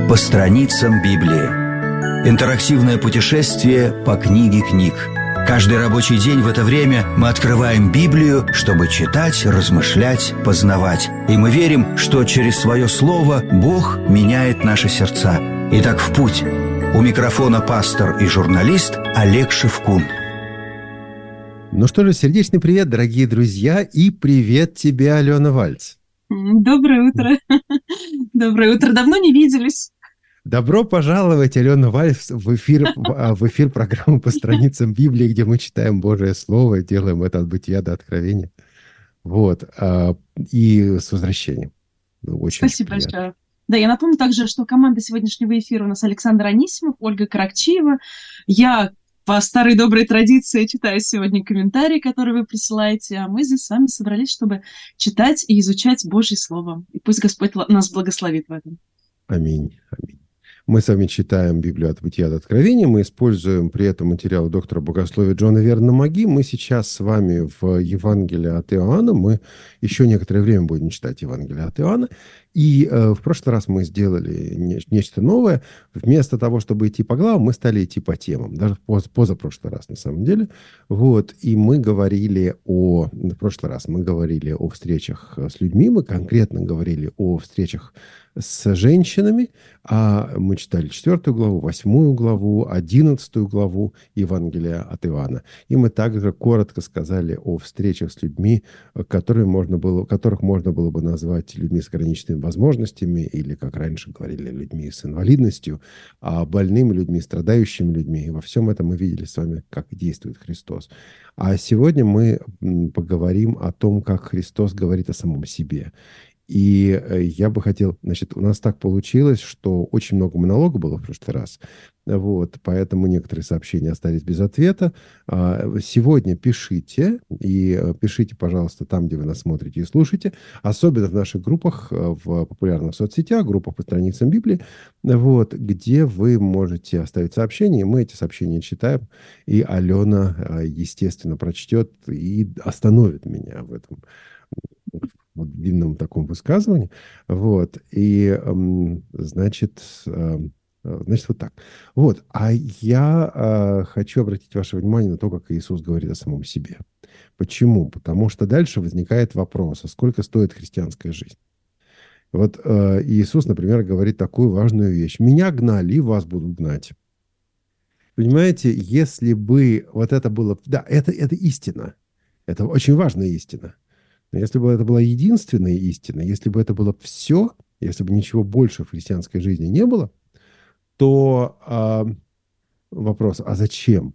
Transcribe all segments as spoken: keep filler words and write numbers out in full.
по страницам Библии. Интерактивное путешествие по книге книг. Каждый рабочий день в это время мы открываем Библию, чтобы читать, размышлять, познавать. И мы верим, что через свое слово Бог меняет наши сердца. Итак, в путь. У микрофона пастор и журналист Олег Шевкун. Ну что же, сердечный привет, дорогие друзья, и привет тебе, Алена Вальц. Доброе утро. Доброе утро. Давно не виделись. Добро пожаловать, Алена Вальц, в эфир, в эфир программы «По страницам Библии», где мы читаем Божие Слово, делаем это от бытия до откровения. Вот. И с возвращением. Очень Спасибо большое. Да, я напомню также, что команда сегодняшнего эфира у нас Александр Анисимов, Ольга Каракчиева. Я по старой доброй традиции читаю сегодня комментарии, которые вы присылаете, а мы здесь с вами собрались, чтобы читать и изучать Божье Слово. И пусть Господь нас благословит в этом. Аминь. Аминь. Мы с вами читаем Библию от бытия до откровения, мы используем при этом материал доктора богословия Джона Вернона Маги. Мы сейчас с вами в Евангелии от Иоанна, мы еще некоторое время будем читать Евангелие от Иоанна. И э, в прошлый раз мы сделали не, нечто новое. Вместо того, чтобы идти по главам, мы стали идти по темам. Даже поз, позапрошлый раз, на самом деле. Вот. И мы говорили о... В прошлый раз мы говорили о встречах с людьми. Мы конкретно говорили о встречах с женщинами. А мы читали четвертую главу, восьмую главу, одиннадцатую главу Евангелия от Иоанна. И мы также коротко сказали о встречах с людьми, которые можно было, которых можно было бы назвать людьми с ограниченными возможностями, или, как раньше говорили, людьми с инвалидностью, а больными людьми, страдающими людьми. И во всем этом мы видели с вами, как действует Христос. А сегодня мы поговорим о том, как Христос говорит о самом себе. И я бы хотел... Значит, у нас так получилось, что очень много монолога было в прошлый раз. Вот, поэтому некоторые сообщения остались без ответа. Сегодня пишите. И пишите, пожалуйста, там, где вы нас смотрите и слушаете. Особенно в наших группах, в популярных соцсетях, группах по страницам Библии, вот, где вы можете оставить сообщения. Мы эти сообщения читаем. И Алена, естественно, прочтет и остановит меня в этом... в длинном таком высказывании. Вот. И, значит, значит, вот так. Вот. А я э, хочу обратить ваше внимание на то, как Иисус говорит о самом себе. Почему? Потому что дальше возникает вопрос, а сколько стоит христианская жизнь? Вот э, Иисус, например, говорит такую важную вещь. «Меня гнали, и вас будут гнать». Понимаете, если бы вот это было... Да, это, это истина. Это очень важная истина. Но если бы это была единственная истина, если бы это было все, если бы ничего больше в христианской жизни не было, то а, вопрос, а зачем?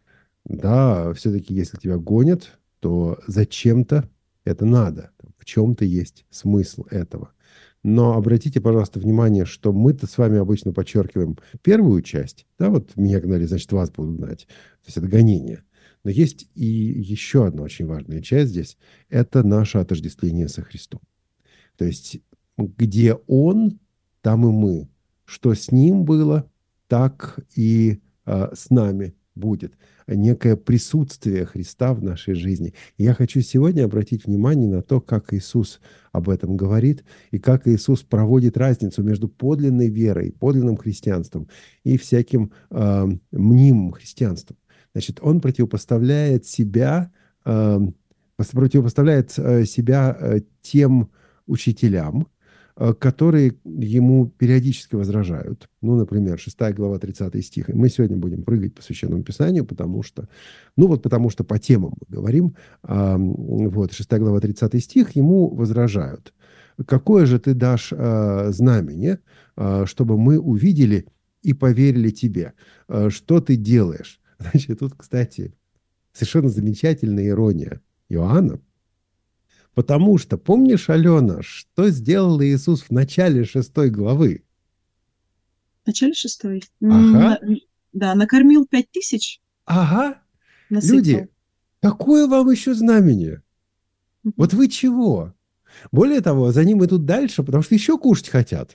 Да, все-таки если тебя гонят, то зачем-то это надо. В чем-то есть смысл этого. Но обратите, пожалуйста, внимание, что мы-то с вами обычно подчеркиваем первую часть. Да, вот меня гнали, значит, вас будут гнать. То есть это гонение. Но есть и еще одна очень важная часть здесь. Это наше отождествление со Христом. То есть, где Он, там и мы. Что с Ним было, так и а, с нами будет. Некое присутствие Христа в нашей жизни. И я хочу сегодня обратить внимание на то, как Иисус об этом говорит, и как Иисус проводит разницу между подлинной верой, подлинным христианством и всяким а, мнимым христианством. Значит, он противопоставляет себя, э, противопоставляет э, себя э, тем учителям, э, которые ему периодически возражают. Ну, например, шестая глава, тридцатый стих. И мы сегодня будем прыгать по Священному Писанию, потому что, ну вот потому что по темам мы говорим. Э, вот, шестая глава, тридцатый стих, ему возражают. «Какое же ты дашь э, знамение, э, чтобы мы увидели и поверили тебе? Э, что ты делаешь?» Значит, тут, кстати, совершенно замечательная ирония Иоанна. Потому что, помнишь, Алена, что сделал Иисус в начале шестой главы? В начале шестой? Ага. Да, накормил пять тысяч. Ага. Насыпал. Люди, какое вам еще знамение? Uh-huh. Вот вы чего? Более того, за ним идут дальше, потому что еще кушать хотят.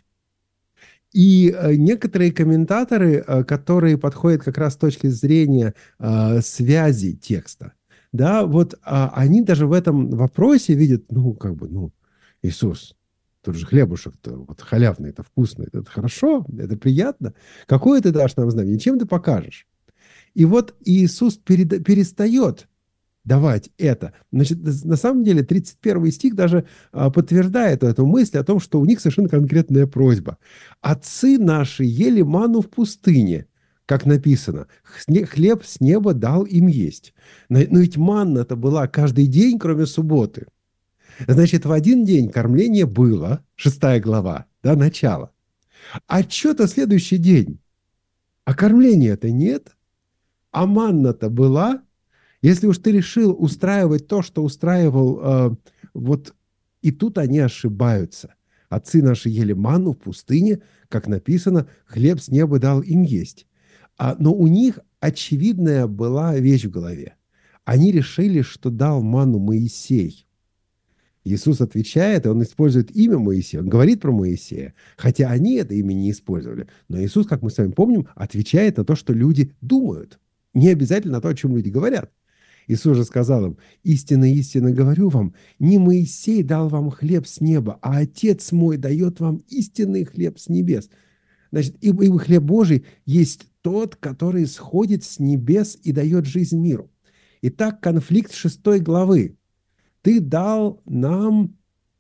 И некоторые комментаторы, которые подходят как раз с точки зрения э, связи текста, да, вот э, они даже в этом вопросе видят, ну, как бы, ну, Иисус, Тот же хлебушек-то вот халявный, это вкусный, это хорошо, это приятно. Какое ты дашь нам знамение? Чем ты покажешь? И вот Иисус переда- перестает давать это. Значит, на самом деле тридцать первый стих даже а, подтверждает эту мысль о том, что у них совершенно конкретная просьба. «Отцы наши ели ману в пустыне», как написано, «хлеб с неба дал им есть». Но, но ведь манна-то была каждый день, кроме субботы. Значит, в один день кормление было, шестая глава, да, начало. А что-то следующий день? А кормления-то нет. А манна-то была. Если уж ты решил устраивать то, что устраивал, э, вот и тут они ошибаются. Отцы наши ели манну в пустыне, как написано, хлеб с неба дал им есть. А, но у них очевидная была вещь в голове. Они решили, что дал манну Моисей. Иисус отвечает, и он использует имя Моисея, он говорит про Моисея, хотя они это имя не использовали. Но Иисус, как мы с вами помним, отвечает на то, что люди думают. Не обязательно на то, о чем люди говорят. Иисус же сказал им: «Истинно, истинно говорю вам, не Моисей дал вам хлеб с неба, а Отец мой дает вам истинный хлеб с небес». Значит, ибо, ибо хлеб Божий есть тот, который сходит с небес и дает жизнь миру. Итак, конфликт шестой главы. Ты дал нам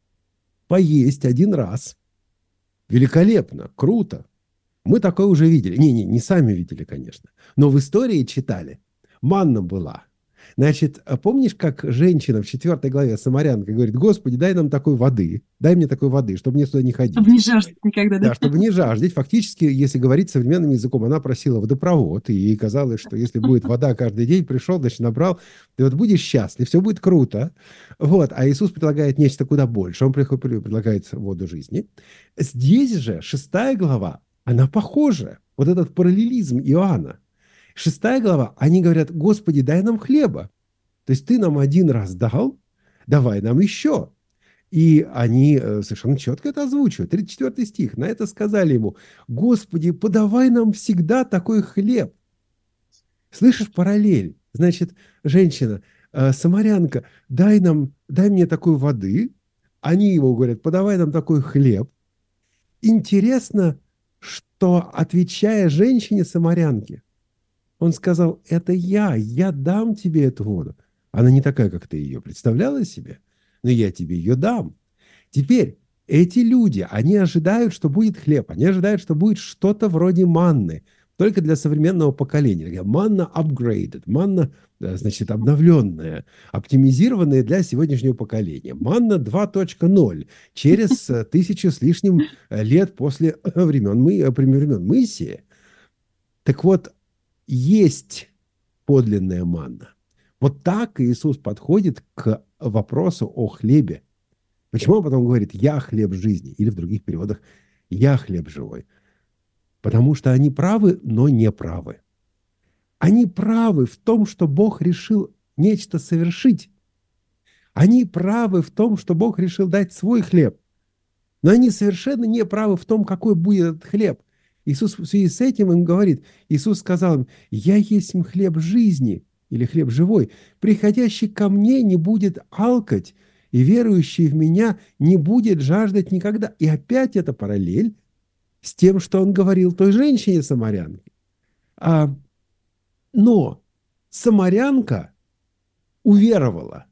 поесть один раз. Великолепно, круто. Мы такое уже видели. Не, не, не сами видели, конечно. Но в истории читали. Манна была. Значит, помнишь, как женщина в четвертой главе, самарянка, говорит: «Господи, дай нам такой воды, дай мне такой воды, чтобы мне сюда не ходить». Чтобы не жаждать никогда, да? Да, чтобы не жаждать. Фактически, если говорить современным языком, она просила водопровод, и ей казалось, что если будет вода каждый день, пришел, значит, набрал, ты вот будешь счастлив, все будет круто. Вот. А Иисус предлагает нечто куда больше. Он предлагает воду жизни. Здесь же шестая глава, она похожа. Вот этот параллелизм Иоанна. Шестая глава, они говорят: «Господи, дай нам хлеба». То есть ты нам один раз дал, давай нам еще. И они совершенно четко это озвучивают. тридцать четвёртый стих. На это сказали ему: «Господи, подавай нам всегда такой хлеб». Слышишь параллель? Значит, женщина, э, самарянка, дай нам, дай мне такой воды. Они ему говорят: подавай нам такой хлеб. Интересно, что, отвечая женщине-самарянке, он сказал: это я, я дам тебе эту воду. Она не такая, как ты ее представляла себе, но я тебе ее дам. Теперь эти люди, они ожидают, что будет хлеб, они ожидают, что будет что-то вроде манны, только для современного поколения. Манна upgraded, манна, значит, обновленная, оптимизированная для сегодняшнего поколения. Манна два точка ноль, через тысячу с лишним лет после времен, времен Моисея. Так вот, есть подлинная манна. Вот так Иисус подходит к вопросу о хлебе. Почему он потом говорит: «Я хлеб жизни», или в других переводах «Я хлеб живой»? Потому что они правы, но не правы. Они правы в том, что Бог решил нечто совершить. Они правы в том, что Бог решил дать свой хлеб. Но они совершенно не правы в том, какой будет этот хлеб. Иисус в связи с этим им говорит, Иисус сказал им: «Я есть хлеб жизни», или хлеб живой. «Приходящий ко мне не будет алкать, и верующий в меня не будет жаждать никогда». И опять это параллель с тем, что он говорил той женщине-самарянке. А, но самарянка уверовала.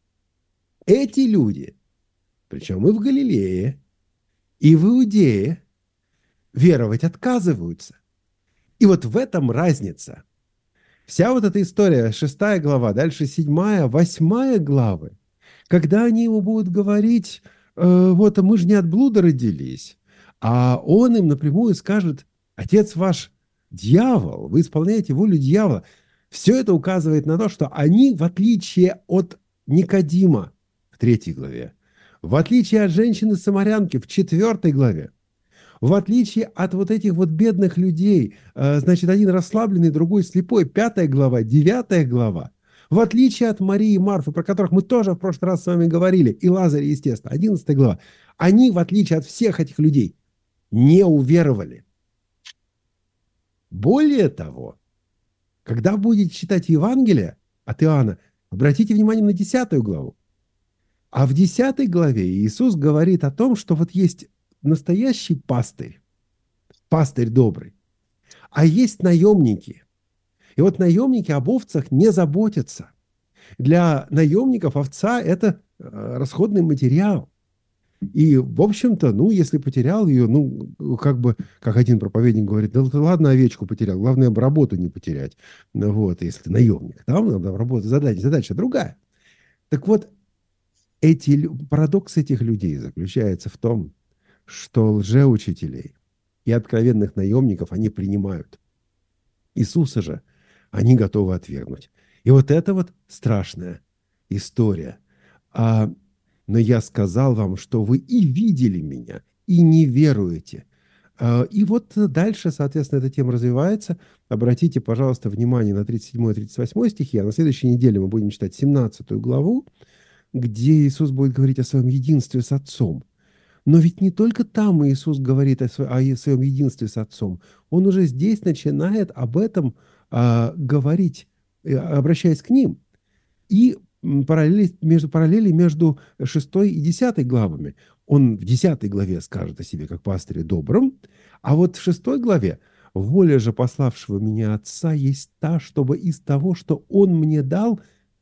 Эти люди, причем и в Галилее, и в Иудее, веровать отказываются. И вот в этом разница. Вся вот эта история, шестая глава, дальше седьмая, восьмая главы, когда они ему будут говорить: э, вот мы же не от блуда родились, а он им напрямую скажет: отец ваш дьявол, вы исполняете волю дьявола. Все это указывает на то, что они, в отличие от Никодима в третьей главе, в отличие от женщины-самарянки в четвертой главе, в отличие от вот этих вот бедных людей, значит, один расслабленный, другой слепой, пятая глава, девятая глава, в отличие от Марии и Марфы, про которых мы тоже в прошлый раз с вами говорили, и Лазаря, естественно, одиннадцатая глава, они, в отличие от всех этих людей, не уверовали. Более того, когда будете читать Евангелие от Иоанна, обратите внимание на десятую главу. А в десятой главе Иисус говорит о том, что вот есть настоящий пастырь, пастырь добрый, а есть наемники. И вот наемники об овцах не заботятся. Для наемников овца – это расходный материал. И, в общем-то, ну, если потерял ее, ну, как бы, как один проповедник говорит, да ладно, овечку потерял, главное, работу не потерять. Ну, вот, если ты наемник, там надо работать, задача, задача другая. Так вот, эти, парадокс этих людей заключается в том, что лжеучителей и откровенных наемников они принимают. Иисуса же они готовы отвергнуть. И вот это вот страшная история. А, но я сказал вам, что вы и видели меня, и не веруете. А, и вот дальше, соответственно, эта тема развивается. Обратите, пожалуйста, внимание на тридцать седьмой тридцать восьмой стихи, а на следующей неделе мы будем читать семнадцатую главу, где Иисус будет говорить о своем единстве с Отцом. Но ведь не только там Иисус говорит о своем единстве с Отцом. Он уже здесь начинает об этом а, говорить, обращаясь к ним. И параллели, между, параллели между шестой и десятой главами. Он в десятой главе скажет о себе как пастыре добрым, а вот в шестой главе «Воля же пославшего меня Отца есть та, чтобы из того, что Он мне дал,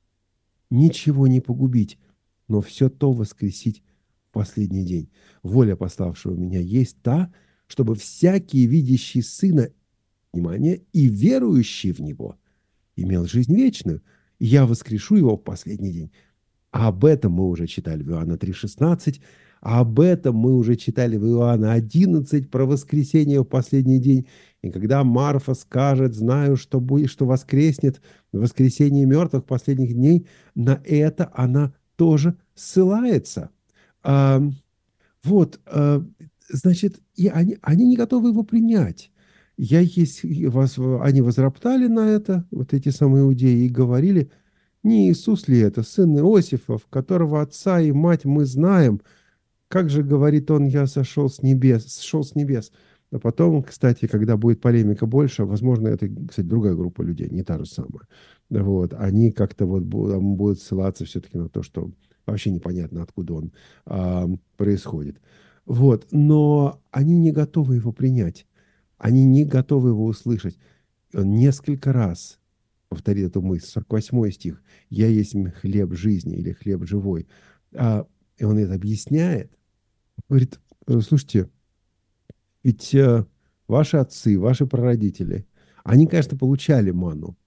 ничего не погубить, но все то воскресить в последний день. Воля пославшего меня есть та, чтобы всякий, видящий Сына, внимание, и верующий в Него, имел жизнь вечную, и я воскрешу его в последний день». А об этом мы уже читали в Иоанна три шестнадцать, а об этом мы уже читали в Иоанна одиннадцать про воскресение в последний день. И когда Марфа скажет: «Знаю, что будет, что воскреснет в воскресенье мертвых последних дней», на это она тоже ссылается. А, вот, а, значит, и они, они не готовы его принять. Я есть, вас, они возроптали на это, вот эти самые иудеи, и говорили: «Не Иисус ли это, сын Иосифов, которого отца и мать мы знаем? Как же, говорит он, я сошел с небес, сошел с небес». А потом, кстати, когда будет полемика больше, возможно, это, кстати, другая группа людей, не та же самая. Вот, они как-то вот будут, будут ссылаться все-таки на то, что вообще непонятно, откуда он а, происходит. Вот, но они не готовы его принять. Они не готовы его услышать. Он несколько раз повторит эту мысль. сорок восьмой стих. «Я есть хлеб жизни» или «хлеб живой». А, и он это объясняет. Говорит: слушайте, ведь э, ваши отцы, ваши прародители, они, конечно, получали манну,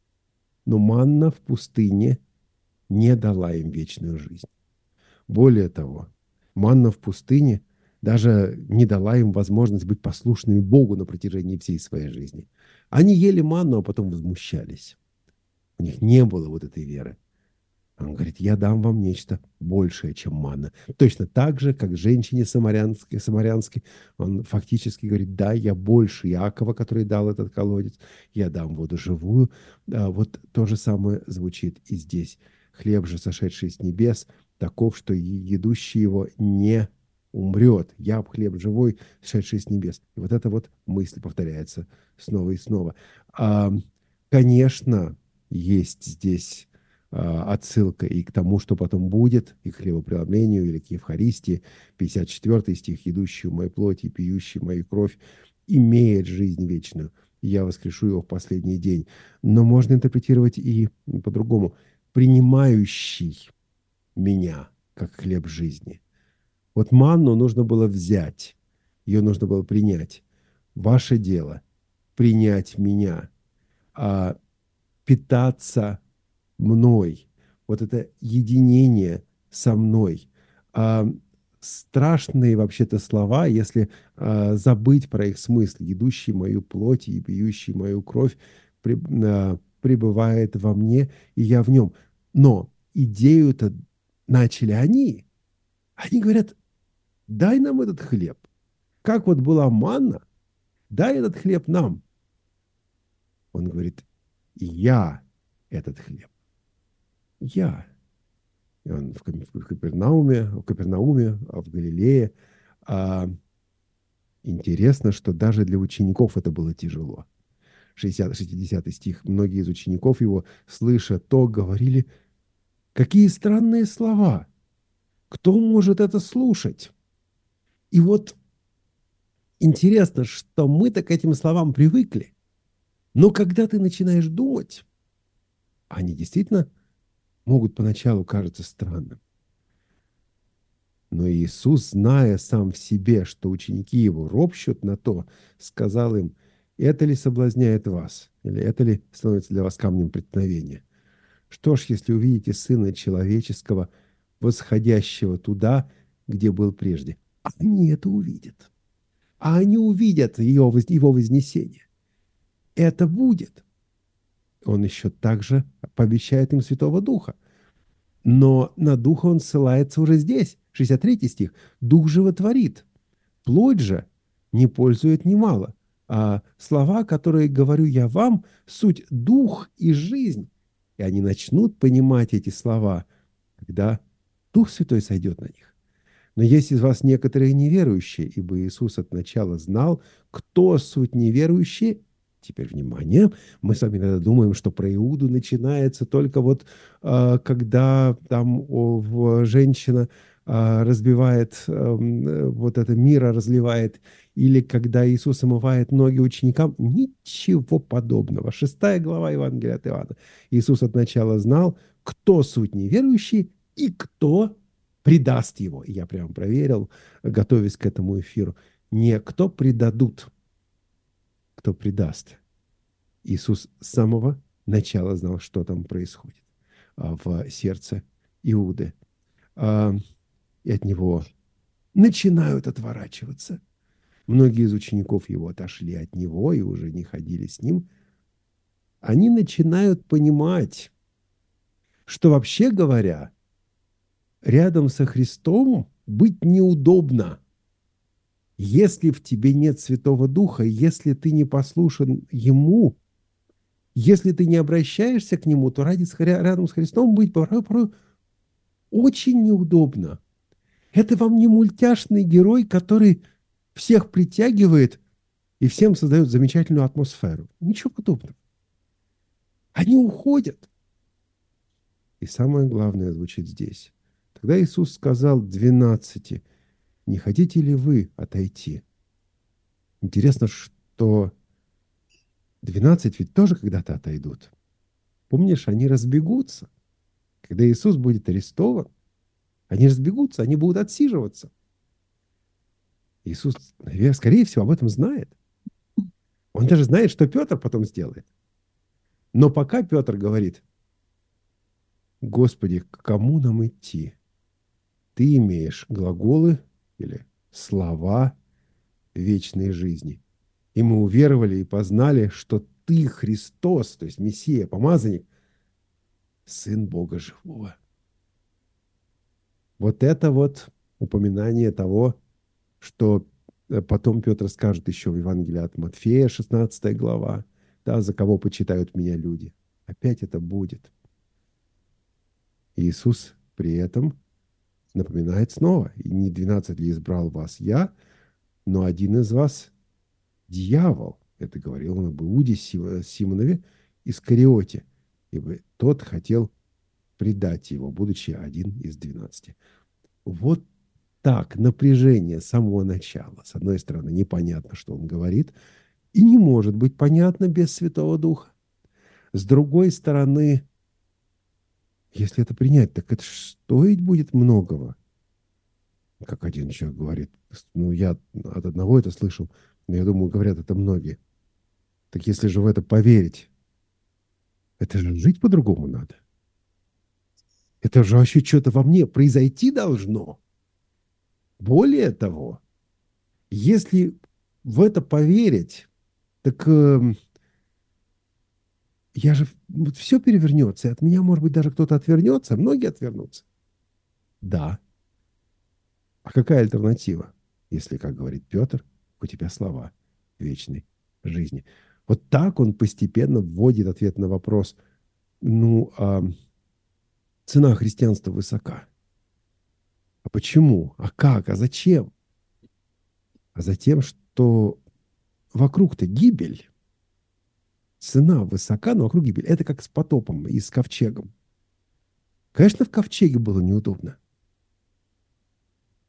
но манна в пустыне не дала им вечную жизнь. Более того, манна в пустыне даже не дала им возможность быть послушными Богу на протяжении всей своей жизни. Они ели манну, а потом возмущались. У них не было вот этой веры. Он говорит: я дам вам нечто большее, чем манна. Точно так же, как женщине самарянской, самарянской, он фактически говорит: да, я больше Иакова, который дал этот колодец, я дам воду живую. А вот то же самое звучит и здесь. Хлеб же, сошедший с небес, таков, что едущий его не умрет. Я хлеб живой, сошедший с небес. И вот эта вот мысль повторяется снова и снова. А, конечно, есть здесь отсылка и к тому, что потом будет, и к хлебопреломлению, или к Евхаристии. пятьдесят четвёртый стих: «Идущий в мою плоть и пьющий мою кровь имеет жизнь вечную, и я воскрешу его в последний день». Но можно интерпретировать и по-другому: «принимающий меня, как хлеб жизни». Вот манну нужно было взять, ее нужно было принять. Ваше дело — принять меня, а питаться мной, вот это единение со мной. А, страшные вообще-то слова, если а, забыть про их смысл. «Едущий мою плоть и пьющий мою кровь при, а, пребывает во мне, и я в нем». Но идею-то начали они. Они говорят: дай нам этот хлеб. Как вот была манна, дай этот хлеб нам. Он говорит: я этот хлеб. Я. И он в Капернауме, в Капернауме, в Галилее. А, интересно, что даже для учеников это было тяжело. шестидесятый, шестидесятый стих. Многие из учеников его, слыша то, говорили: какие странные слова. Кто может это слушать? И вот интересно, что мы-то к этим словам привыкли. Но когда ты начинаешь думать, они действительно могут поначалу кажется странным. Но Иисус, зная сам в себе, что ученики его ропщут на то, сказал им: это ли соблазняет вас? Или это ли становится для вас камнем преткновения? Что ж, если увидите Сына Человеческого, восходящего туда, где был прежде? Они это увидят. А они увидят его, его вознесение. Это будет. Он еще также пообещает им Святого Духа. Но на Духа он ссылается уже здесь. шестьдесят третий стих. Дух животворит. Плоть же не пользует немало. А слова, которые говорю я вам, суть дух и жизнь. И они начнут понимать эти слова, когда Дух Святой сойдет на них. Но есть из вас некоторые неверующие, ибо Иисус от начала знал, кто суть неверующие. Теперь, внимание, мы с вами иногда думаем, что про Иуду начинается только вот, э, когда там о, женщина э, разбивает, э, вот это мира разливает, или когда Иисус омывает ноги ученикам. Ничего подобного. Шестая глава Евангелия от Иоанна. Иисус от начала знал, кто суть неверующий и кто предаст его. Я прямо проверил, готовясь к этому эфиру. Не кто предадут, кто предаст. Иисус с самого начала знал, что там происходит а, в сердце Иуды. А, и от него начинают отворачиваться. Многие из учеников его отошли от него и уже не ходили с ним. Они начинают понимать, что, вообще говоря, рядом со Христом быть неудобно. Если в тебе нет Святого Духа, если ты не послушен Ему, если ты не обращаешься к Нему, то ради, рядом с Христом быть порой, порой очень неудобно. Это вам не мультяшный герой, который всех притягивает и всем создает замечательную атмосферу. Ничего подобного. Они уходят. И самое главное звучит здесь. Тогда Иисус сказал двенадцати: не хотите ли вы отойти? Интересно, что двенадцать ведь тоже когда-то отойдут. Помнишь, они разбегутся. Когда Иисус будет арестован, они разбегутся, они будут отсиживаться. Иисус, наверное, скорее всего, об этом знает. Он даже знает, что Петр потом сделает. Но пока Петр говорит: Господи, к кому нам идти? Ты имеешь глаголы или слова вечной жизни. И мы уверовали и познали, что Ты Христос, то есть Мессия, помазанник, Сын Бога Живого. Вот это вот упоминание того, что потом Петр скажет еще в Евангелии от Матфея, шестнадцатая глава, да, за кого почитают меня люди. Опять это будет. Иисус при этом напоминает снова: и не двенадцать ли избрал вас я, но один из вас дьявол. Это говорил он об Иуде Симонове Искариоте, ибо тот хотел предать его, будучи один из двенадцати. Вот так, напряжение с самого начала. С одной стороны, непонятно, что он говорит, и не может быть понятно без Святого Духа. С другой стороны, если это принять, так это стоить будет многого. Как один человек говорит, ну, я от одного это слышал, но я думаю, говорят это многие. Так если же в это поверить, это же жить по-другому надо. Это же вообще что-то во мне произойти должно. Более того, если в это поверить, так э, я же, вот все перевернется, и от меня, может быть, даже кто-то отвернется, многие отвернутся. Да. А какая альтернатива, если, как говорит Петр, у тебя слова вечной жизни? Вот так он постепенно вводит ответ на вопрос: ну, а цена христианства высока. А почему? А как? А зачем? А затем, что вокруг-то гибель. Цена высока, но вокруг гибель. Это как с потопом и с ковчегом. Конечно, в ковчеге было неудобно.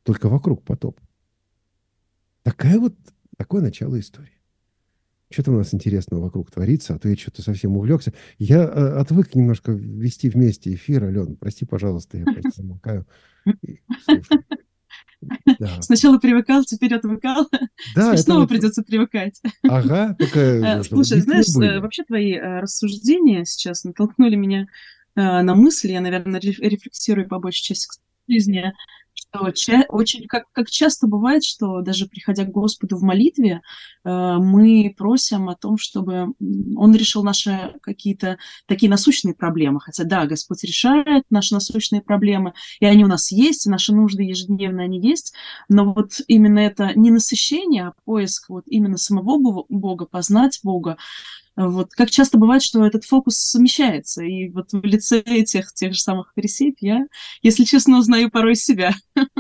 только вокруг потоп. Такая вот, такое начало истории. Что-то у нас интересного вокруг творится, а то я что-то совсем увлекся. Я э, отвык немножко вести вместе эфир, Алена. Прости, пожалуйста, я опять замолкаю. И слушаю. Да. Сначала привыкал, теперь отвыкал. Да, Теперь это снова вот... придется привыкать. Ага, только... чтобы Слушай, битвы знаешь, были. вообще твои э, рассуждения сейчас натолкнули меня э, на мысли, я, наверное, реф- рефлексирую по большей части к жизни, что ча- очень, как, как часто бывает, что даже приходя к Господу в молитве, э, мы просим о том, чтобы м, Он решил наши какие-то такие насущные проблемы. Хотя, да, Господь решает наши насущные проблемы, и они у нас есть, и наши нужды ежедневно они есть, но вот именно это не насыщение, а поиск вот именно самого Бо- Бога, познать Бога, вот как часто бывает, что этот фокус совмещается, и вот в лице тех, тех же самых фарисеев я, если честно, узнаю порой себя.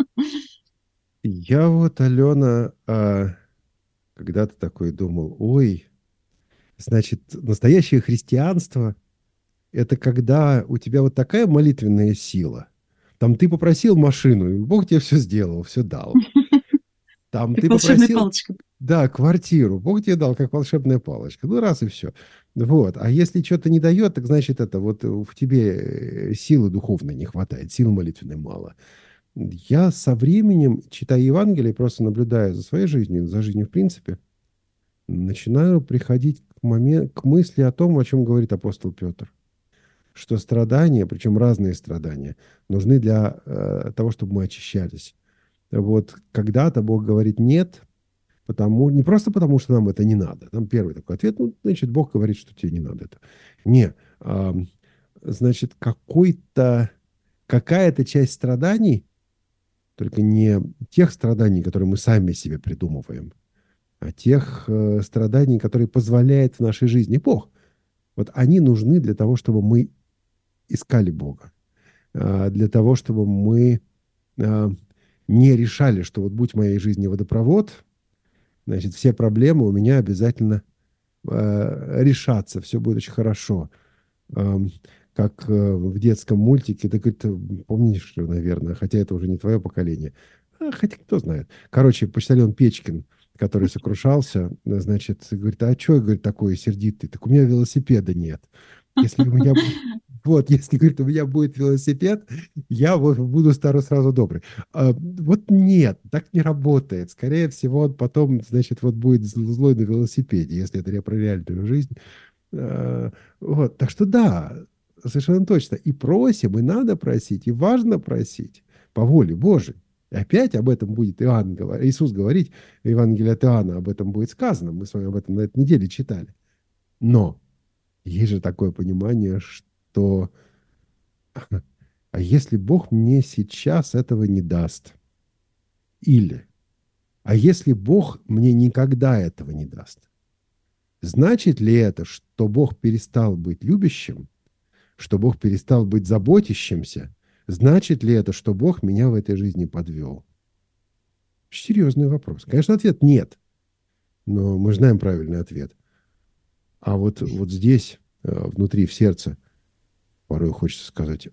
Я вот, Алена, а, когда-то такой думал, ой, значит, настоящее христианство – это когда у тебя вот такая молитвенная сила. Там ты попросил машину, и Бог тебе все сделал, все дал. Там Как ты волшебная попросил, палочка. да, квартиру, Бог тебе дал, как волшебная палочка. Ну, раз и все. Вот. А если что-то не дает, так значит, это вот в тебе силы духовной не хватает, силы молитвенной мало. Я со временем, читая Евангелие, просто наблюдая за своей жизнью, за жизнью в принципе, начинаю приходить к, момент, к мысли о том, о чем говорит апостол Петр. Что страдания, причем разные страдания, нужны для э, того, чтобы мы очищались. Вот когда-то Бог говорит «нет», потому, не просто потому, что нам это не надо. Там первый такой ответ, ну, значит, Бог говорит, что тебе не надо это. Не, а, значит, какой-то, какая-то часть страданий, только не тех страданий, которые мы сами себе придумываем, а тех э, страданий, которые позволяет в нашей жизни Бог. Вот они нужны для того, чтобы мы искали Бога. Э, для того, чтобы мы э, не решали, что вот будь в моей жизни водопровод, значит, все проблемы у меня обязательно э, решатся, все будет очень хорошо. Э, как э, в детском мультике, ты, говорит, помнишь, наверное, хотя это уже не твое поколение, а, хотя кто знает. Короче, почтальон Печкин, который сокрушался, значит, говорит, а что, говорит, такой сердитый? Так у меня велосипеда нет. Если у меня, вот, если, говорит, у меня будет велосипед, я вот буду сразу, сразу добрый. А, вот нет, так не работает. Скорее всего, он потом, значит, вот будет злой на велосипеде, если это про реальную жизнь. А, вот, так что да, совершенно точно. И просим, и надо просить, и важно просить по воле Божией. И опять об этом будет Иоанн, Иисус говорить, в Евангелии от Иоанна об этом будет сказано. Мы с вами об этом на этой неделе читали. Но есть же такое понимание, что а если Бог мне сейчас этого не даст? Или, а если Бог мне никогда этого не даст? Значит ли это, что Бог перестал быть любящим? Что Бог перестал быть заботящимся? Значит ли это, что Бог меня в этой жизни подвел? Серьезный вопрос. Конечно, ответ нет. Но мы знаем правильный ответ. А вот, вот здесь, внутри, в сердце, порой хочется сказать,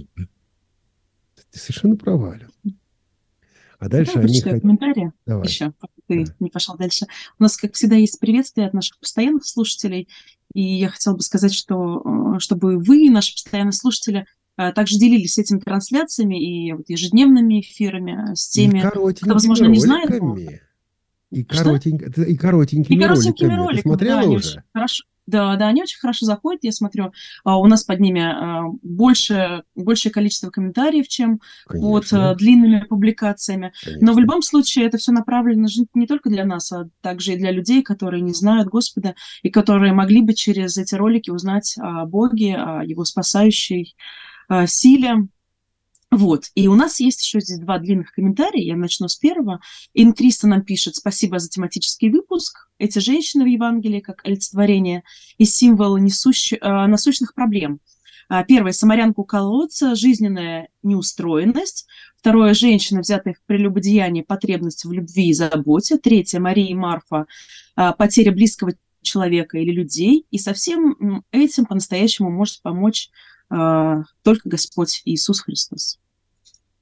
ты совершенно права, Аля. А дальше Давай они прочитаю хотят... комментарии Давай. еще, пока ты Да. не пошел дальше. У нас, как всегда, есть приветствия от наших постоянных слушателей. И я хотела бы сказать, что чтобы вы, наши постоянные слушатели, также делились этими трансляциями и вот ежедневными эфирами с теми, И коротенькими кто, возможно, не знает. роликами. И, Что? коротенько... и коротенькими, И коротенькими роликами. роликами, Ты смотрела да, они уже? очень хорошо. Да, да, они очень хорошо заходят, я смотрю. А, у нас под ними а, больше, большее количество комментариев, чем под а, длинными публикациями. Конечно. Но в любом случае это все направлено не только для нас, а также и для людей, которые не знают Господа и которые могли бы через эти ролики узнать о Боге, о Его спасающей а, силе. Вот, и у нас есть еще здесь два длинных комментария, я начну с первого. Ин Криста нам пишет: спасибо за тематический выпуск. Эти женщины в Евангелии как олицетворение и символ несущ... насущных проблем. Первое — самарянка у колодца, жизненная неустроенность. Второе — женщина, взятая в прелюбодеянии, потребность в любви и заботе. Третье — Мария и Марфа, потеря близкого человека или людей. И со всем этим по-настоящему может помочь только Господь Иисус Христос.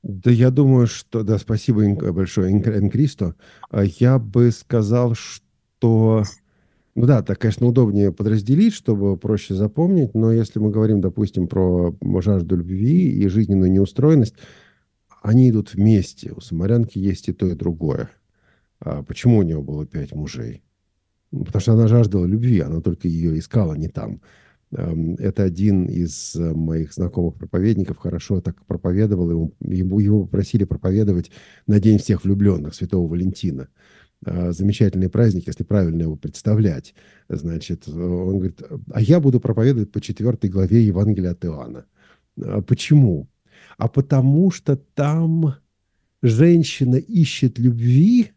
Да, я думаю, что... Да, спасибо большое, Энкристо. Я бы сказал, что... Ну да, так, конечно, удобнее подразделить, чтобы проще запомнить, но если мы говорим, допустим, про жажду любви и жизненную неустроенность, они идут вместе. У самарянки есть и то, и другое. А почему у нее было пять мужей? Ну, потому что она жаждала любви, она только ее искала не там. Это один из моих знакомых проповедников хорошо так проповедовал. Ему, ему, его попросили проповедовать на День всех влюбленных, Святого Валентина. Замечательный праздник, если правильно его представлять. Значит, он говорит, а я буду проповедовать по четвертой главе Евангелия от Иоанна. Почему? А потому что там женщина ищет любви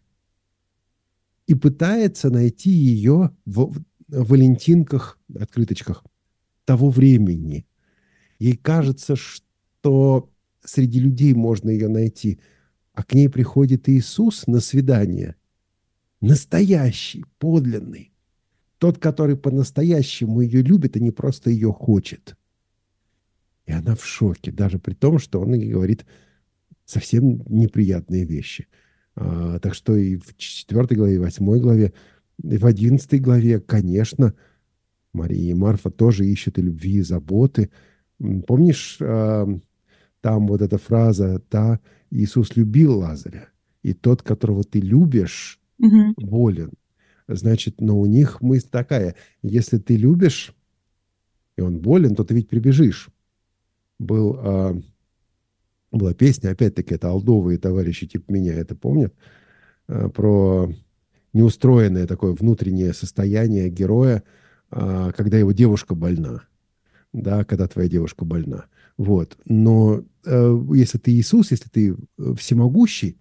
и пытается найти ее в, в валентинках, открыточках того времени. Ей кажется, что среди людей можно ее найти, а к ней приходит Иисус на свидание. Настоящий, подлинный. Тот, который по-настоящему ее любит, а не просто ее хочет. И она в шоке, даже при том, что он ей говорит совсем неприятные вещи. А, так что и в четвертой главе, и в восьмой главе, и в одиннадцатой главе, конечно, Мария и Марфа тоже ищут и любви, и заботы. Помнишь, а, там вот эта фраза, да, Иисус любил Лазаря, и тот, которого ты любишь, Мгм. болен. Значит, но у них мысль такая, если ты любишь, и он болен, то ты ведь прибежишь. Был, а, была песня, опять-таки, это алдовые товарищи типа меня, это помнят, а, про неустроенное такое внутреннее состояние героя, а, когда его девушка больна. Да, когда твоя девушка больна. Вот. Но э, если ты Иисус, если ты всемогущий,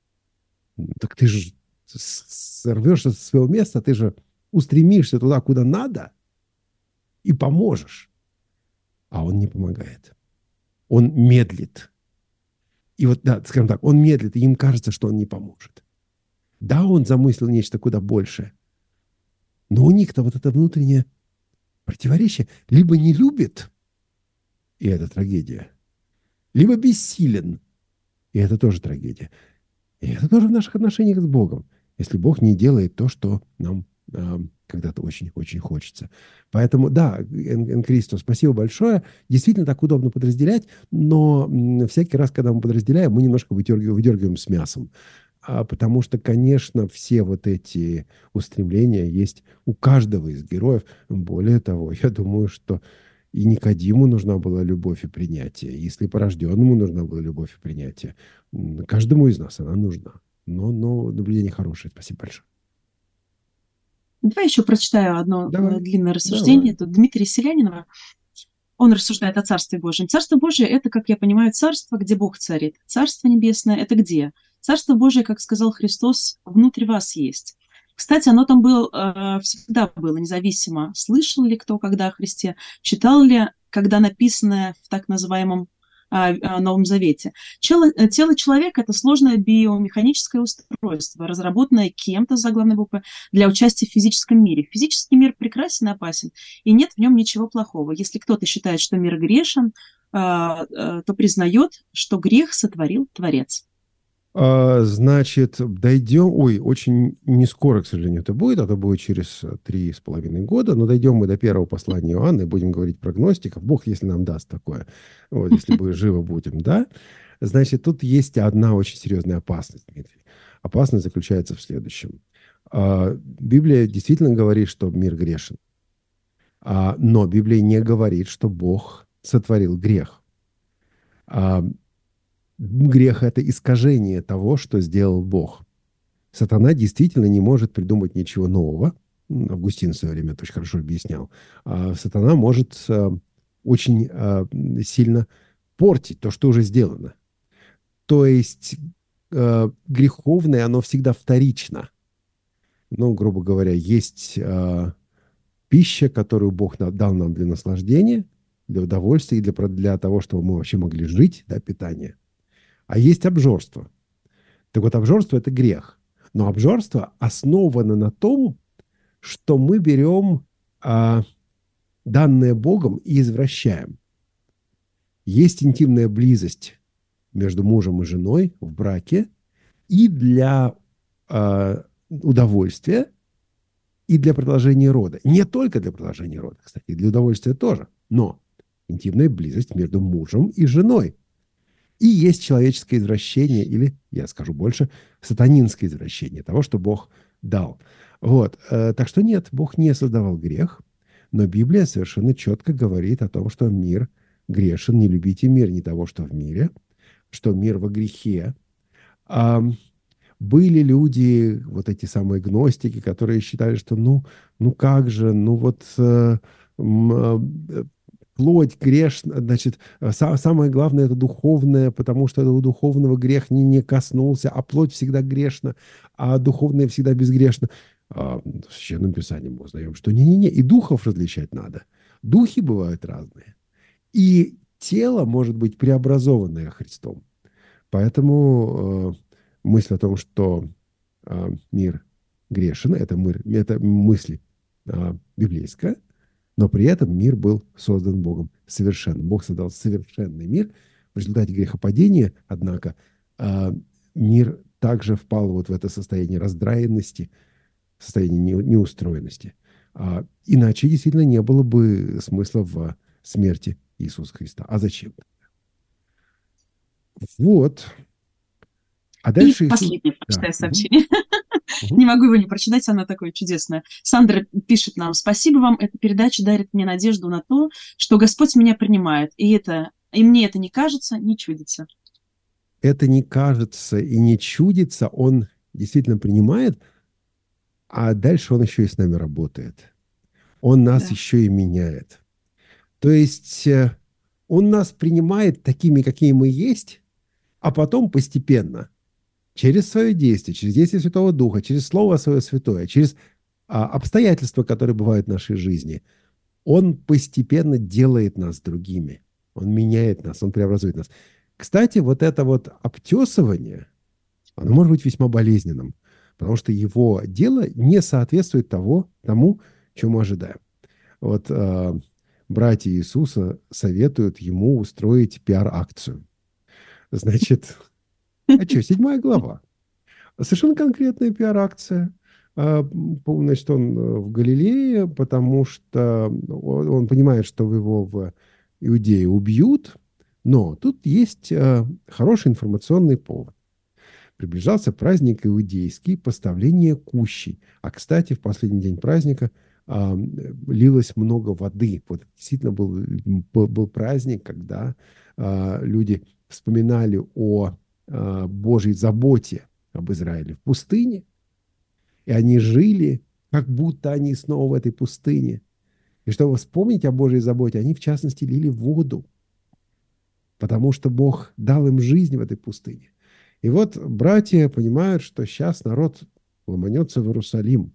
так ты же сорвешься со своего места, ты же устремишься туда, куда надо, и поможешь. А он не помогает. Он медлит. И вот, да, скажем так, он медлит, и им кажется, что он не поможет. Да, он замыслил нечто куда большее, но у них-то вот это внутреннее противоречие либо не любит, и это трагедия, либо бессилен, и это тоже трагедия. И это тоже в наших отношениях с Богом, если Бог не делает то, что нам э, когда-то очень-очень хочется. Поэтому, да, Энкристо, спасибо большое. Действительно, так удобно подразделять, но м, всякий раз, когда мы подразделяем, мы немножко выдергиваем, выдергиваем с мясом. А, потому что, конечно, все вот эти устремления есть у каждого из героев. Более того, я думаю, что и Никодиму нужна была любовь и принятие, и слепорожденному нужна была любовь и принятие. Каждому из нас она нужна. Но, но наблюдение хорошее. Спасибо большое. Давай еще прочитаю одно Давай. длинное рассуждение. Давай. Тут Дмитрий Селянинова. Он рассуждает о Царстве Божьем. Царство Божие – это, как я понимаю, царство, где Бог царит. Царство Небесное – это где? Царство Божие, как сказал Христос, внутри вас есть. Кстати, оно там было, э, всегда было независимо, слышал ли кто когда о Христе, читал ли, когда написанное в так называемом э, Новом Завете. Чело, тело человека – это сложное биомеханическое устройство, разработанное кем-то с заглавной буквы для участия в физическом мире. Физический мир прекрасен и опасен, и нет в нем ничего плохого. Если кто-то считает, что мир грешен, э, э, то признает, что грех сотворил Творец. А, значит, дойдем... Ой, очень не скоро, к сожалению, это будет, а то будет через три с половиной года, но дойдем мы до первого послания Иоанна и будем говорить про гностиков. Бог, если нам даст такое. Вот, если мы живы будем, да? Значит, тут есть одна очень серьезная опасность, Дмитрий. Опасность заключается в следующем. А, Библия действительно говорит, что мир грешен. А, но Библия не говорит, что Бог сотворил грех. А, Грех – это искажение того, что сделал Бог. Сатана действительно не может придумать ничего нового. Августин в свое время это очень хорошо объяснял. А сатана может а, очень а, сильно портить то, что уже сделано. То есть а, греховное, оно всегда вторично. Ну, грубо говоря, есть а, пища, которую Бог дал нам для наслаждения, для удовольствия и для, для того, чтобы мы вообще могли жить, да, питание. А есть обжорство. Так вот, обжорство – это грех. Но обжорство основано на том, что мы берем а, данное Богом и извращаем. Есть интимная близость между мужем и женой в браке и для э, удовольствия, и для продолжения рода. Не только для продолжения рода, кстати, и для удовольствия тоже. Но интимная близость между мужем и женой. И есть человеческое извращение, или, я скажу больше, сатанинское извращение того, что Бог дал. Вот. Так что нет, Бог не создавал грех, но Библия совершенно четко говорит о том, что мир грешен. Не любите мир, не того, что в мире, что мир во грехе. А были люди, вот эти самые гностики, которые считали, что ну, ну как же, ну вот э, э, плоть грешна, значит, са, самое главное это духовное, потому что этого духовного грех не, не коснулся, а плоть всегда грешна, а духовное всегда безгрешно. А в Священном Писании мы узнаем, что не-не-не, и духов различать надо. Духи бывают разные. И тело может быть преобразованное Христом. Поэтому э, мысль о том, что э, мир грешен, это, мыр, это мысль э, библейская, но при этом мир был создан Богом совершенным. Бог создал совершенный мир. В результате грехопадения, однако, э, мир также впал вот в это состояние раздраенности, состояние не, неустроенности. А, иначе действительно не было бы смысла в смерти Иисуса Христа. А зачем? Вот. А дальше И Иисус... последнее прочитаю да. сообщение. Угу. Не могу его не прочитать, оно такое чудесное. Сандра пишет нам: «Спасибо вам, эта передача дарит мне надежду на то, что Господь меня принимает, и, это, и мне это не кажется, не чудится». Это не кажется и не чудится, Он действительно принимает, а дальше Он еще и с нами работает. Он нас Да. еще и меняет. То есть Он нас принимает такими, какие мы есть, а потом постепенно, через свое действие, через действие Святого Духа, через Слово Свое Святое, через а, обстоятельства, которые бывают в нашей жизни, Он постепенно делает нас другими. Он меняет нас, Он преобразует нас. Кстати, вот это вот обтесывание, оно может быть весьма болезненным, потому что его дело не соответствует того, тому, чему мы ожидаем. Вот э, братья Иисуса советуют ему устроить пиар-акцию. Значит, а что, седьмая глава. Совершенно конкретная пиар-акция. Значит, он в Галилее, потому что он понимает, что его в Иудее убьют, но тут есть хороший информационный повод. Приближался праздник иудейский, поставление кущей. А, кстати, в последний день праздника а, лилось много воды. Вот действительно был, был, был праздник, когда а, люди вспоминали о а, Божьей заботе об Израиле в пустыне. И они жили, как будто они снова в этой пустыне. И чтобы вспомнить о Божьей заботе, они, в частности, лили воду. Потому что Бог дал им жизнь в этой пустыне. И вот братья понимают, что сейчас народ ломанется в Иерусалим.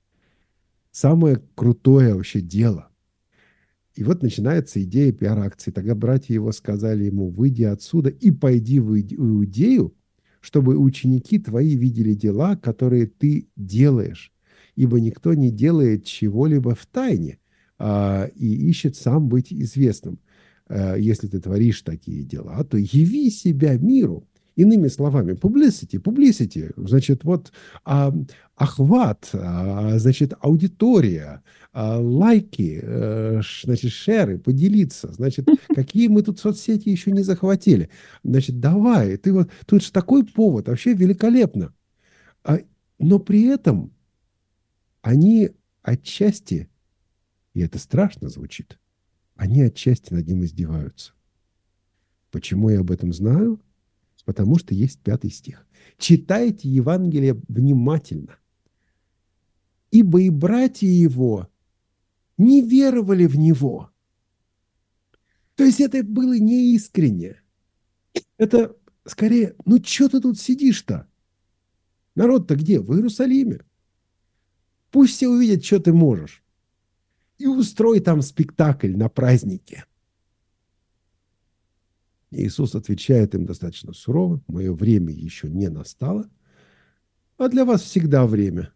Самое крутое вообще дело. И вот начинается идея пиар-акции. Тогда братья его сказали ему: выйди отсюда и пойди в Иудею, чтобы ученики твои видели дела, которые ты делаешь. Ибо никто не делает чего-либо в тайне а, и ищет сам быть известным. А, если ты творишь такие дела, то яви себя миру. Иными словами, publicity, publicity, значит, вот а, охват, а, значит, аудитория, а, лайки, а, значит, шеры, поделиться, значит, какие мы тут соцсети еще не захватили. Значит, давай, ты вот, тут же такой повод, вообще великолепно. А, но при этом они отчасти, и это страшно звучит, они отчасти над ним издеваются. Почему я об этом знаю? Потому что есть пятый стих. Читайте Евангелие внимательно. Ибо и братья его не веровали в него. То есть это было неискренне. Это скорее, ну что ты тут сидишь-то? Народ-то где? В Иерусалиме. Пусть все увидят, что ты можешь. И устрой там спектакль на празднике. Иисус отвечает им достаточно сурово: мое время еще не настало, а для вас всегда время.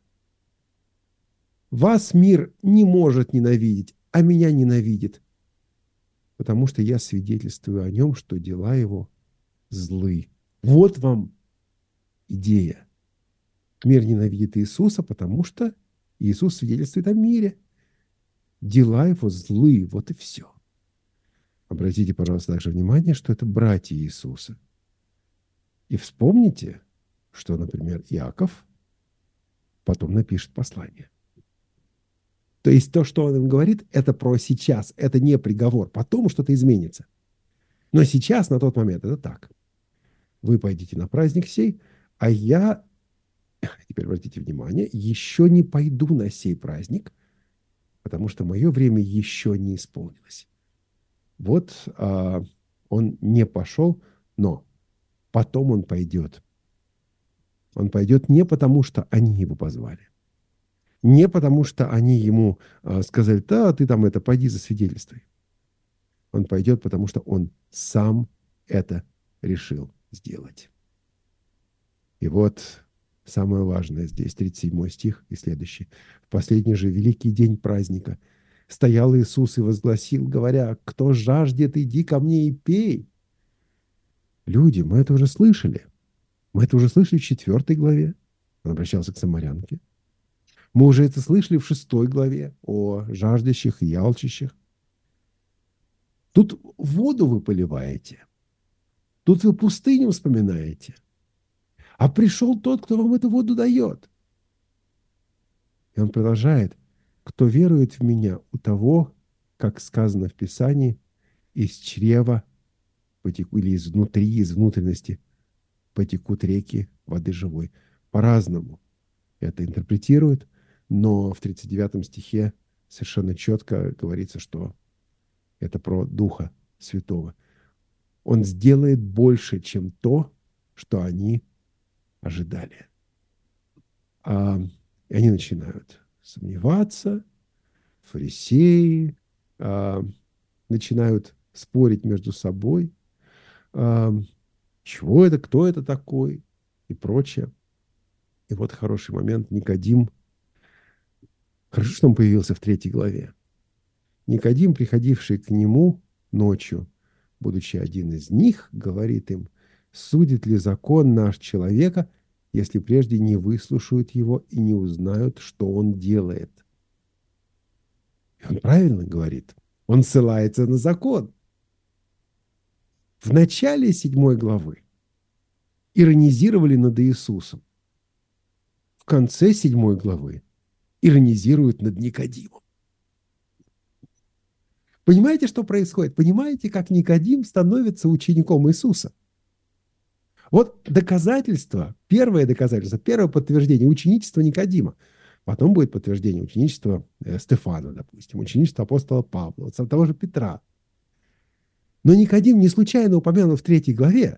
Вас мир не может ненавидеть, а меня ненавидит, потому что я свидетельствую о нем, что дела его злы. Вот вам идея. Мир ненавидит Иисуса, потому что Иисус свидетельствует о мире. Дела его злые, вот и все. Обратите, пожалуйста, также внимание, что это братья Иисуса. И вспомните, что, например, Иаков потом напишет послание. То есть то, что он им говорит, это про сейчас, это не приговор. Потом что-то изменится. Но сейчас, на тот момент, это так. Вы пойдете на праздник сей, а я, теперь обратите внимание, еще не пойду на сей праздник, потому что мое время еще не исполнилось. Вот а, он не пошел, но потом он пойдет. Он пойдет не потому, что они его позвали. Не потому, что они ему а, сказали, да, ты там это, пойди засвидетельствуй. Он пойдет, потому что он сам это решил сделать. И вот самое важное здесь, тридцать седьмой стих и следующий. В последний же великий день праздника стоял Иисус и возгласил, говоря, кто жаждет, иди ко мне и пей. Люди, мы это уже слышали. Мы это уже слышали в четвертой главе. Он обращался к самарянке. Мы уже это слышали в шестой главе о жаждущих и алчущих. Тут воду вы поливаете. Тут вы пустыню вспоминаете. А пришел тот, кто вам эту воду дает. И он продолжает. Кто верует в меня, у того, как сказано в Писании, из чрева потеку, или изнутри, из внутренности потекут реки воды живой. По-разному это интерпретируют, но в тридцать девятом стихе совершенно четко говорится, что это про Духа Святого. Он сделает больше, чем то, что они ожидали. А, и они начинают сомневаться, фарисеи а, начинают спорить между собой, а, чего это, кто это такой и прочее. И вот хороший момент, Никодим. Хорошо, что он появился в третьей главе. Никодим, приходивший к нему ночью, будучи один из них, говорит им, судит ли закон наш человека, если прежде не выслушают его и не узнают, что он делает. И он правильно говорит. Он ссылается на закон. В начале седьмой главы иронизировали над Иисусом. В конце седьмой главы иронизируют над Никодимом. Понимаете, что происходит? Понимаете, как Никодим становится учеником Иисуса? Вот доказательство, первое доказательство, первое подтверждение ученичества Никодима. Потом будет подтверждение ученичества Стефана, допустим, ученичества апостола Павла, того же Петра. Но Никодим не случайно упомянут в третьей главе.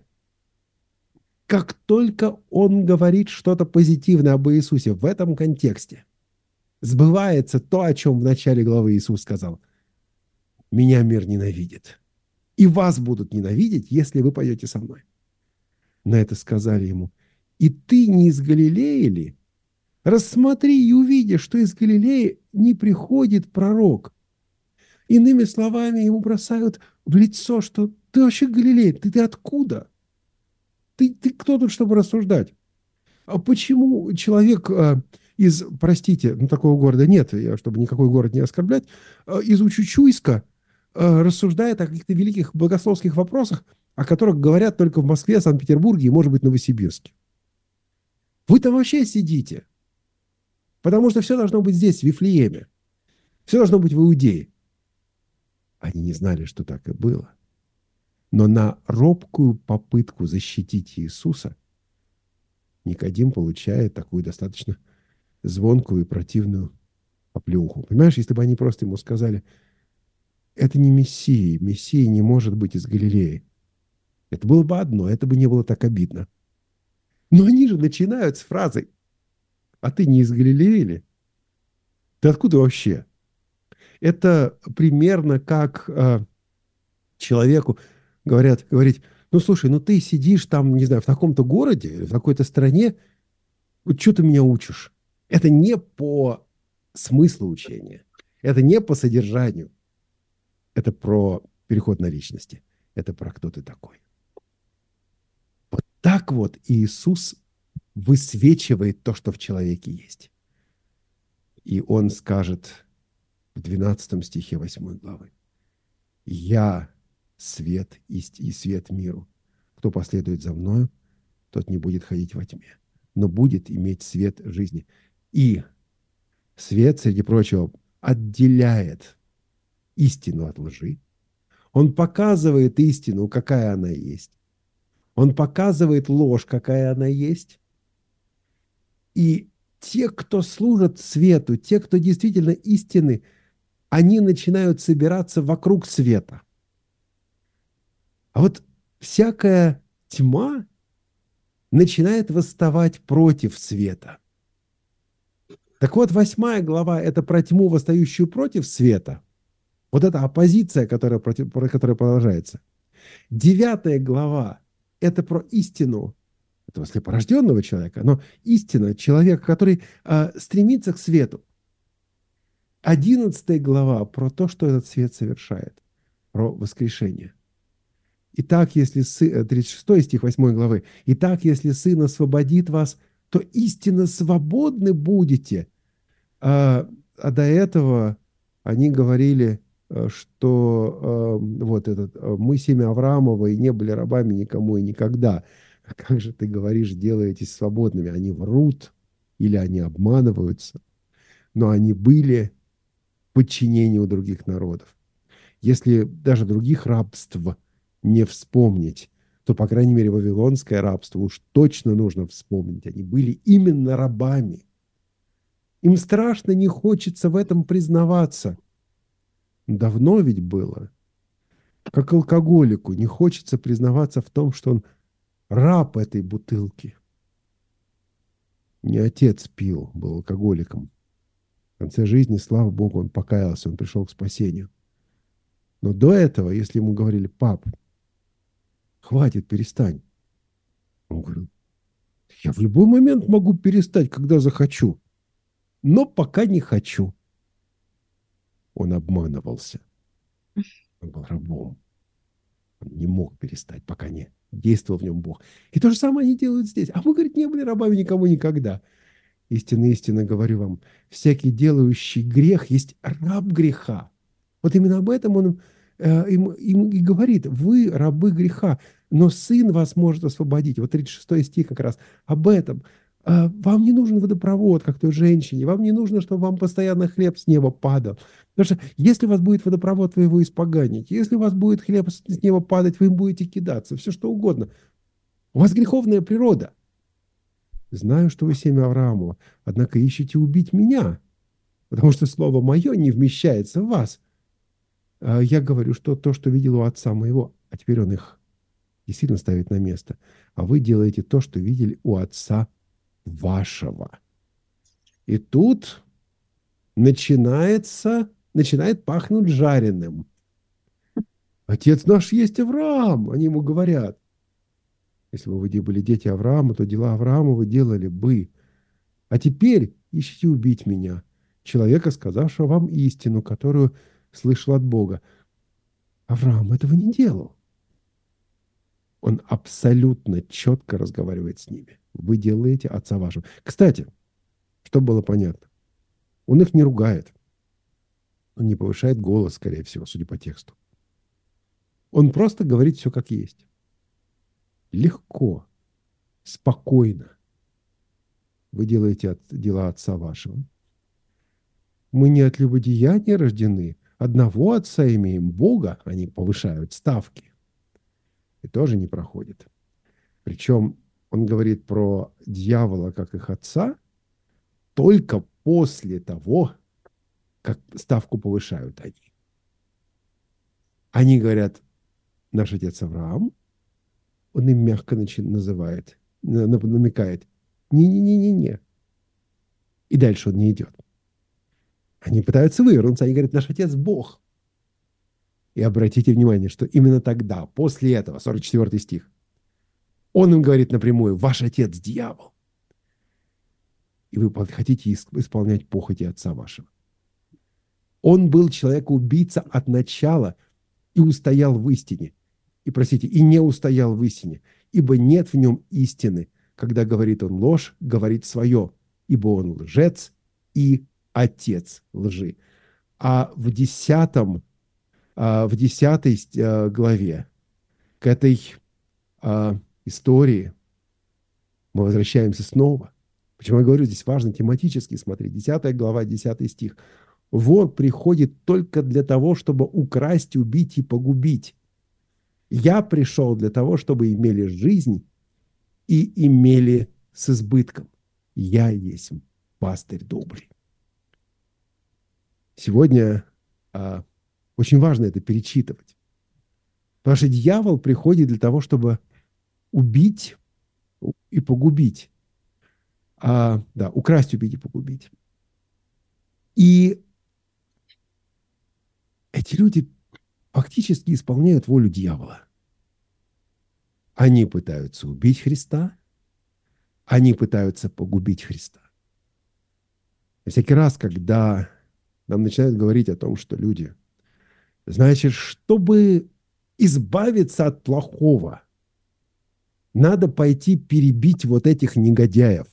Как только он говорит что-то позитивное об Иисусе в этом контексте, сбывается то, о чем в начале главы Иисус сказал. «Меня мир ненавидит, и вас будут ненавидеть, если вы пойдете со мной». На это сказали ему, «И ты не из Галилеи ли? Рассмотри и увидишь, что из Галилеи не приходит пророк». Иными словами, ему бросают в лицо, что ты вообще Галилей, ты, ты откуда? Ты, ты кто тут, чтобы рассуждать? А почему человек а, из, простите, ну такого города нет, я, чтобы никакой город не оскорблять, а, из Учучуйска а, рассуждает о каких-то великих богословских вопросах, о которых говорят только в Москве, Санкт-Петербурге и, может быть, Новосибирске? Вы там вообще сидите, потому что все должно быть здесь, в Вифлееме. Все должно быть в Иудее. Они не знали, что так и было. Но на робкую попытку защитить Иисуса Никодим получает такую достаточно звонкую и противную оплеуху. Понимаешь, если бы они просто ему сказали, это не Мессия, Мессия не может быть из Галилеи. Это было бы одно, это бы не было так обидно. Но они же начинают с фразы, а ты не из Галилеи ли? Ты откуда вообще? Это примерно как э, человеку говорят, говорить, ну, слушай, ну ты сидишь там, не знаю, в таком-то городе, в какой-то стране, вот что ты меня учишь? Это не по смыслу учения, это не по содержанию, это про переход на личности, это про кто ты такой. Так вот, Иисус высвечивает то, что в человеке есть. И Он скажет в двенадцатом стихе восьмой главы: «Я свет и свет миру. Кто последует за Мною, тот не будет ходить во тьме, но будет иметь свет жизни». И свет, среди прочего, отделяет истину от лжи. Он показывает истину, какая она есть. Он показывает ложь, какая она есть. И те, кто служат свету, те, кто действительно истинны, они начинают собираться вокруг света. А вот всякая тьма начинает восставать против света. Так вот, восьмая глава – это про тьму, восстающую против света. Вот эта оппозиция, которая, против, которая продолжается. Девятая глава – это про истину этого слепорожденного человека, но истина человека, который э, стремится к свету. Одиннадцатая глава про то, что этот свет совершает, про воскрешение. Итак, если сын, тридцать шестой стих восьмой главы, «Итак, если Сын освободит вас, то истинно свободны будете». А, а до этого они говорили, что э, вот этот, мы семя Авраамова и не были рабами никому и никогда. Как же ты говоришь, делаетесь свободными? Они врут или они обманываются, но они были в подчинении у других народов. Если даже других рабств не вспомнить, то, по крайней мере, вавилонское рабство уж точно нужно вспомнить. Они были именно рабами. Им страшно, не хочется в этом признаваться. Давно ведь было. Как алкоголику не хочется признаваться в том, что он раб этой бутылки. Не отец пил, был алкоголиком. В конце жизни, слава Богу, он покаялся, он пришел к спасению. Но до этого, если ему говорили: пап, хватит, перестань. Он говорил: я в любой момент могу перестать, когда захочу, но пока не хочу. Он обманывался. Он был рабом. Он не мог перестать, пока не действовал в нем Бог. И то же самое они делают здесь. А вы, говорит, не были рабами никому никогда. Истинно, истинно говорю вам, всякий делающий грех есть раб греха. Вот именно об этом он э, им, им и говорит. Вы рабы греха, но Сын вас может освободить. Вот тридцать шестой стих как раз об этом. Э, вам не нужен водопровод, как той женщине. Вам не нужно, чтобы вам постоянно хлеб с неба падал. Потому что если у вас будет водопровод, вы его испоганите. Если у вас будет хлеб с неба падать, вы им будете кидаться. Все что угодно. У вас греховная природа. Знаю, что вы семя Авраамова, однако ищете убить меня, потому что слово мое не вмещается в вас. Я говорю, что то, что видел у отца моего, а теперь он их действительно ставит на место, а вы делаете то, что видели у отца вашего. И тут начинается, начинает пахнуть жареным. Отец наш есть Авраам, они ему говорят. Если бы вы были дети Авраама, то дела Авраама вы делали бы. А теперь ищите убить меня, человека, сказавшего вам истину, которую слышал от Бога. Авраам этого не делал. Он абсолютно четко разговаривает с ними. Вы делаете отца вашего. Кстати, чтобы было понятно, он их не ругает. Он не повышает голос, скорее всего, судя по тексту. Он просто говорит все как есть. Легко, спокойно. Вы делаете от, дела отца вашего. Мы не от любодеяния рождены. Одного отца имеем, Бога. Они повышают ставки. И тоже не проходит. Причем он говорит про дьявола как их отца только после того, как ставку повышают они. Они говорят: наш отец Авраам. Он им мягко называет, намекает: не-не-не-не-не. И дальше он не идет. Они пытаются вывернуться. Они говорят: наш отец Бог. И обратите внимание, что именно тогда, после этого, сорок четвёртый стих, он им говорит напрямую: ваш отец дьявол. И вы хотите исполнять похоти отца вашего. Он был человек-убийца от начала и устоял в истине. И, простите, и не устоял в истине. ибо нет в нем истины. Когда говорит он ложь, говорит свое, ибо он лжец и отец лжи». А в десятом, в десятой главе к этой истории мы возвращаемся снова. Почему я говорю, здесь важно тематически смотреть. десятая глава, десятый стих. «Вор приходит только для того, чтобы украсть, убить и погубить. Я пришел для того, чтобы имели жизнь и имели с избытком. Я есть пастырь добрый». Сегодня а, очень важно это перечитывать. Потому что дьявол приходит для того, чтобы убить и погубить. А, да, украсть, убить и погубить. И эти люди фактически исполняют волю дьявола. Они пытаются убить Христа, они пытаются погубить Христа. И всякий раз, когда нам начинают говорить о том, что люди, значит, чтобы избавиться от плохого, надо пойти перебить вот этих негодяев.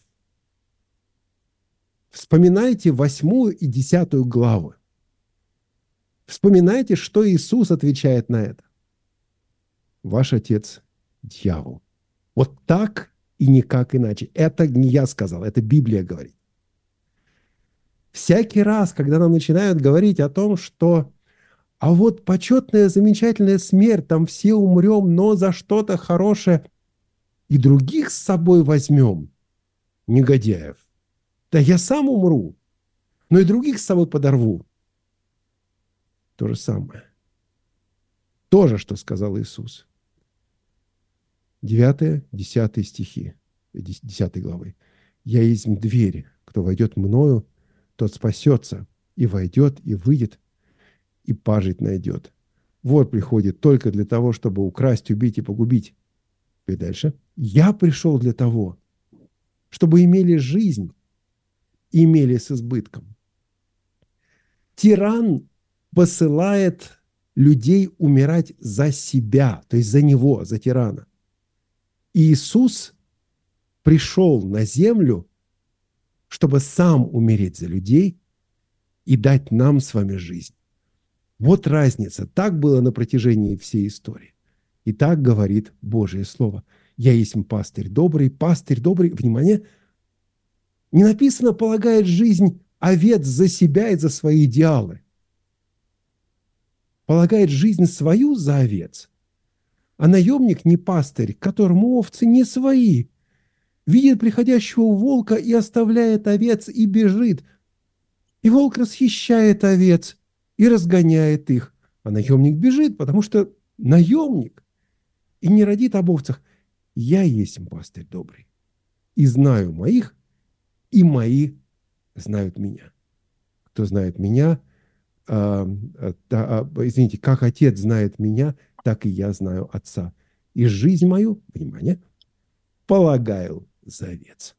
Вспоминайте восьмую и десятую главы. Вспоминайте, что Иисус отвечает на это. Ваш отец – дьявол. Вот так и никак иначе. Это не я сказал, это Библия говорит. Всякий раз, когда нам начинают говорить о том, что а вот почетная, замечательная смерть, там все умрем, но за что-то хорошее, и других с собой возьмем, негодяев. Да я сам умру, но и других с собой подорву. То же самое. То же, что сказал Иисус. девятый, десятый стихи, десятой главы. «Я есть дверь, кто войдет мною, тот спасется, и войдет, и выйдет, и пажить найдет. Вор приходит только для того, чтобы украсть, убить и погубить». И дальше. «Я пришел для того, чтобы имели жизнь, и имели с избытком». Тиран посылает людей умирать за себя, то есть за него, за тирана. И Иисус пришел на землю, чтобы сам умереть за людей и дать нам с вами жизнь. Вот разница. Так было на протяжении всей истории. И так говорит Божие Слово. «Я есть пастырь добрый». Пастырь добрый, внимание, не написано «полагает жизнь овец за себя и за свои идеалы». Полагает жизнь свою за овец. А наемник не пастырь, которому овцы не свои. Видит приходящего волка и оставляет овец и бежит. И волк расхищает овец и разгоняет их. А наемник бежит, потому что наемник и не родит об овцах. Я есть пастырь добрый. И знаю моих, и мои знают меня. Кто знает меня, а, а, извините, как Отец знает меня, так и я знаю Отца. И жизнь мою, внимание, полагаю за овец.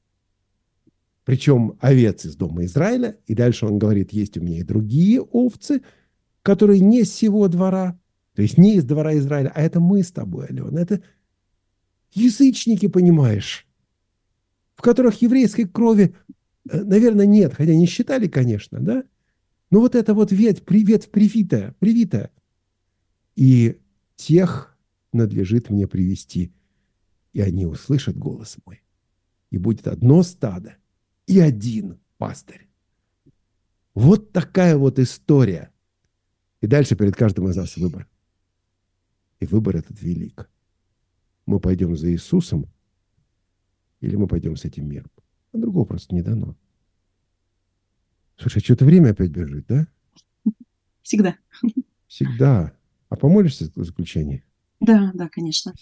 Причем овец из дома Израиля. И дальше он говорит, есть у меня и другие овцы, которые не с сего двора, то есть не из двора Израиля, а это мы с тобой, Алена. Это язычники, понимаешь, в которых еврейской крови, наверное, нет, хотя не считали, конечно, да? Но вот это вот ветвь, ветвь привитая, привитая. И тех надлежит мне привести, и они услышат голос мой. И будет одно стадо и один пастырь. Вот такая вот история. И дальше перед каждым из нас выбор. И выбор этот велик. Мы пойдем за Иисусом, или мы пойдем с этим миром. А другого просто не дано. Слушай, что-то время опять бежит, да? Всегда. Всегда. А помолишься в заключение? Да, да, конечно.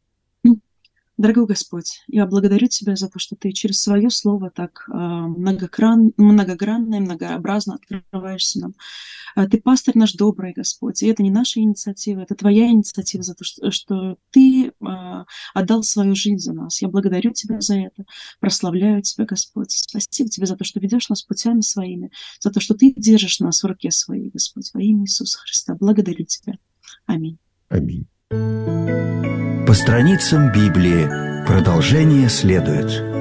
Дорогой Господь, я благодарю Тебя за то, что Ты через Свое Слово так э, многогран, многогранно и многообразно открываешься нам. Э, ты пастырь наш добрый, Господь, и это не наша инициатива, это Твоя инициатива за то, что, что Ты э, отдал свою жизнь за нас. Я благодарю Тебя за это, прославляю Тебя, Господь. Спасибо Тебе за то, что ведешь нас путями Своими, за то, что Ты держишь нас в руке Своей, Господь, во имя Иисуса Христа. Благодарю Тебя. Аминь. Аминь. По страницам Библии. Продолжение следует.